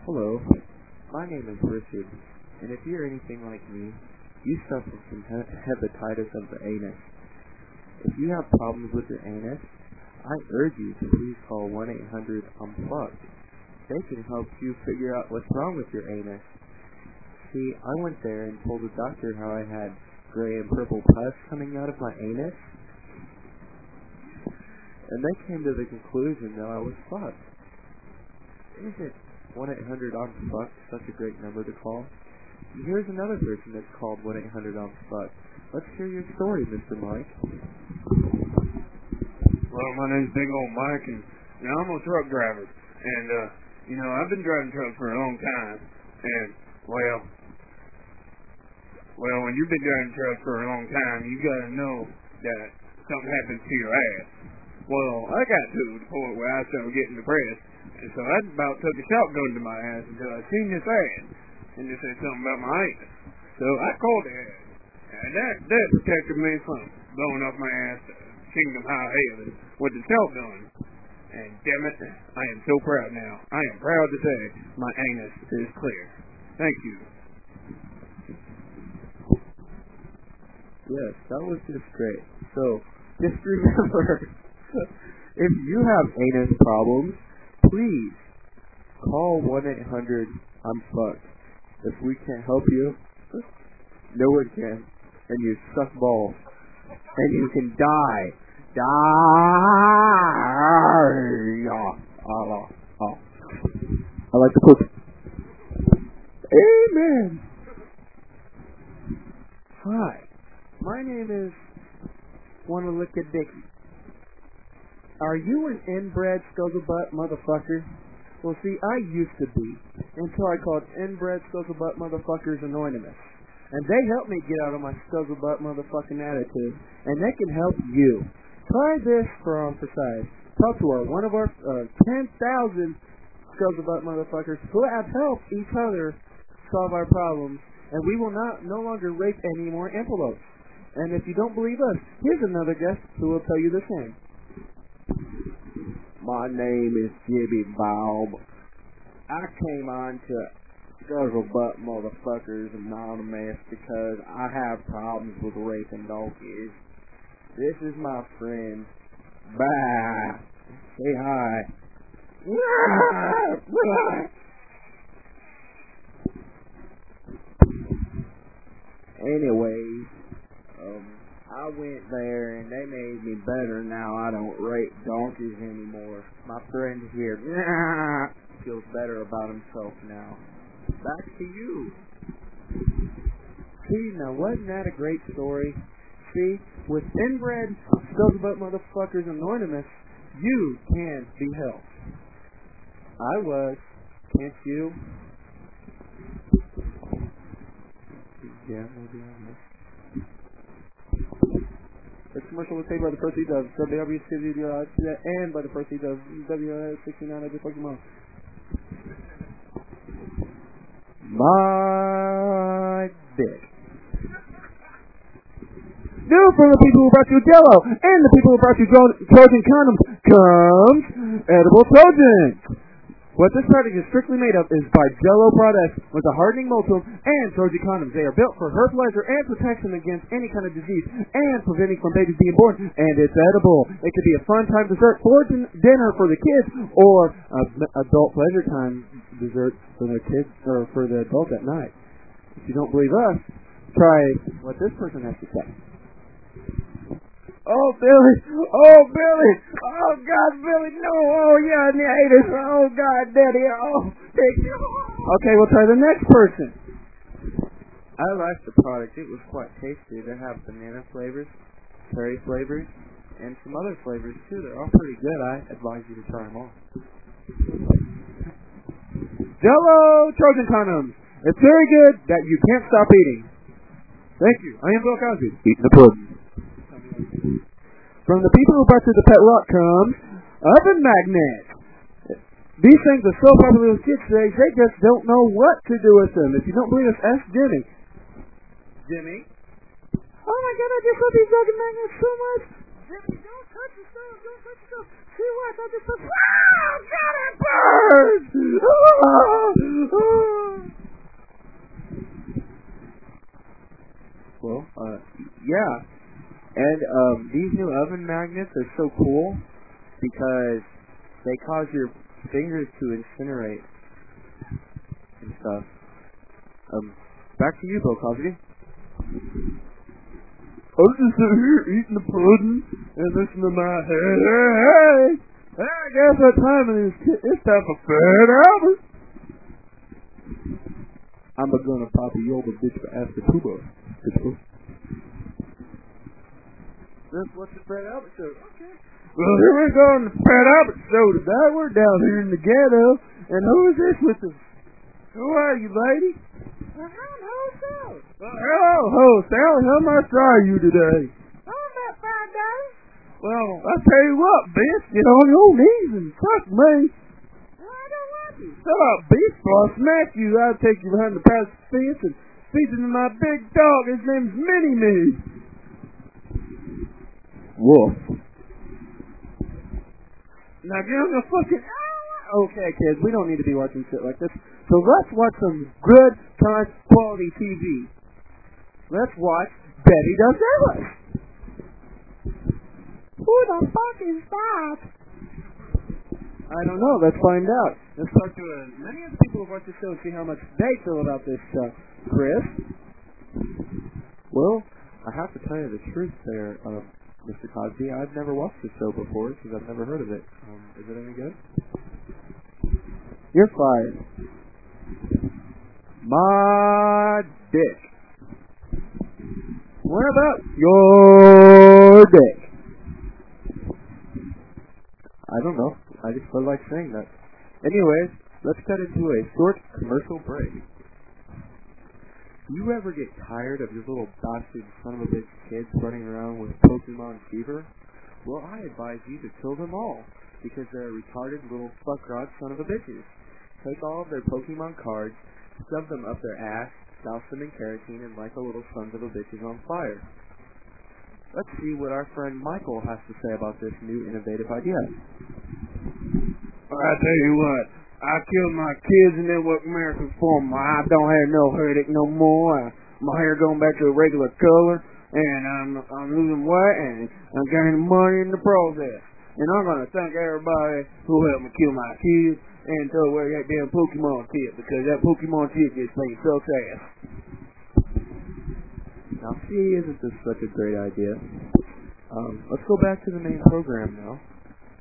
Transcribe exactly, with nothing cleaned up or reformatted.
Hello, my name is Richard, and if you're anything like me, you suffer from he- hepatitis of the anus. If you have problems with your anus, I urge you to please call one eight hundred unplugged. They can help you figure out what's wrong with your anus. See, I went there and told the doctor how I had gray and purple pus coming out of my anus, and they came to the conclusion that I was fucked. Isn't one eight hundred unfucked such a great number to call? Here's another person that's called one eight hundred unfucked. Let's hear your story, Mister Mike. Well, my name's Big Old Mike, and you know, I'm a truck driver, and uh, you know, I've been driving trucks for a long time, and well, well, when you've been driving trucks for a long time, you gotta know that something happens to your ass. Well, I got to the point where I started getting depressed, and so I about took a shotgun to my ass until I seen this ad, and it said something about my anus. So I called the ad, and that that protected me from blowing off my ass to Kingdom High Heaven with the shotgun. And damn it, I am so proud now. I am proud to say my anus is clear. Thank you. Yes, that was just great. So, just remember, if you have anus problems, please call one eight hundred unfucked. If we can't help you, no one can. And you suck balls. And you can die. Die! Oh, oh, oh. I like to put. Amen! Hi. My name is Wanna Lick a Dicky. Are you an inbred scuzzlebutt motherfucker? Well, see, I used to be, until I called Inbred Scuzzlebutt Motherfuckers Anonymous. And they helped me get out of my scuzzlebutt motherfucking attitude. And they can help you. Try this for on for size. Talk to our, one of our uh, ten thousand scuzzlebutt motherfuckers who have helped each other solve our problems. And we will not no longer rape any more envelopes. And if you don't believe us, here's another guest who will tell you the same. My name is Jimmy Bob. I came on to Scuzzlebutt Motherfuckers Anonymous because I have problems with raping donkeys. This is my friend. Bah! Say hi. Anyways, um, I went there and they made me better. Now I don't rape donkeys anymore. My friend here feels better about himself now. Back to you. See, now wasn't that a great story? See, with Inbred Scuzzlebutt Motherfuckers Anonymous, you can be helped. I was. Can't you? Yeah, maybe I missed. This commercial was paid by the proceeds of W W C and by the proceeds of W sixty-nine of the Pokemon. My dick. New from the people who brought you Jello and the people who brought you Trojan condoms comes Edible Trojans. What this product is strictly made of is by Jello products with a hardening multum and Trojan condoms. They are built for her pleasure and protection against any kind of disease and preventing from babies being born. And it's edible. It could be a fun time dessert for din- dinner for the kids, or uh, adult pleasure time dessert for the kids or for the adult at night. If you don't believe us, try what this person has to say. Oh, Billy! Oh, Billy! Oh, God, Billy, no! Oh, yeah, the haters! Oh, God, Daddy! Oh, take you! Okay, we'll try the next person. I liked the product. It was quite tasty. They have banana flavors, cherry flavors, and some other flavors, too. They're all pretty good. I advise you to try them all. Jello Trojan condoms. It's very good that you can't stop eating. Thank you. I am Bill Cosby. Eating the pudding. From the people who brought you the Pet Rock comes Oven Magnet. These things are so popular with kids today, they just don't know what to do with them. If you don't believe us, ask Jimmy. Jimmy? Oh my God, I just love these Oven Magnets so much. Jimmy, don't touch the stove, don't touch the stove. See what? I just love... Oh, God, it burns! Oh, Well, uh, yeah. And um, these new oven magnets are so cool because they cause your fingers to incinerate and stuff. Um, back to you, Bill Cosby. I'm just sitting here eating the pudding and listening to my hey, hey, hey. Hey, I guess that time it is. It's time for Fat Albert. I'm a gonna pop you over, bitch, for after tuba. That's what's the Fat Albert show. Okay. Well, here we go on the Fat Albert show today. We're down here in the ghetto, and who is this with us? Who are you, lady? Well, I'm Ho Sally. Well, hello, Ho Sally. How much are you today? Oh, about five dollars. Well, I tell you what, bitch, get on your knees and fuck me. Well, I don't want to. Shut up, bitch, before I smack you. I'll take you behind the past fence and feed you to my big dog. His name's Mini-Me. Woof. Now get on the fucking... Okay, kids, we don't need to be watching shit like this. So let's watch some good, kind, quality T V. Let's watch Betty Does Dallas. Who the fuck is that? I don't know. Let's find out. Let's talk to as many of the people who watch the show and see how much they feel about this, uh, Chris. Well, I have to tell you the truth there, uh, Mister Cosby. I've never watched the show before because I've never heard of it. Um, is it any good? You're fired. My dick. What about your dick? I don't know. I just felt like saying that. Anyways, let's cut into a short commercial break. Do you ever get tired of your little bastard son of a bitch kids running around with Pokemon fever? Well, I advise you to kill them all, because they're retarded little fuck-rod son of a bitches. Take all of their Pokemon cards, shove them up their ass, douse them in kerosene, and light the little sons of a bitches on fire. Let's see what our friend Michael has to say about this new innovative idea. I tell you what, I killed my kids and then what America's for. I don't have no headache no more. My hair going back to a regular color, and I'm I'm losing weight, and I'm gaining money in the process. And I'm gonna thank everybody who helped me kill my kids and to wear that damn Pokemon tip, because that Pokemon tip just made sucks ass. Now, see, isn't this such a great idea? Um, let's go back to the main program now.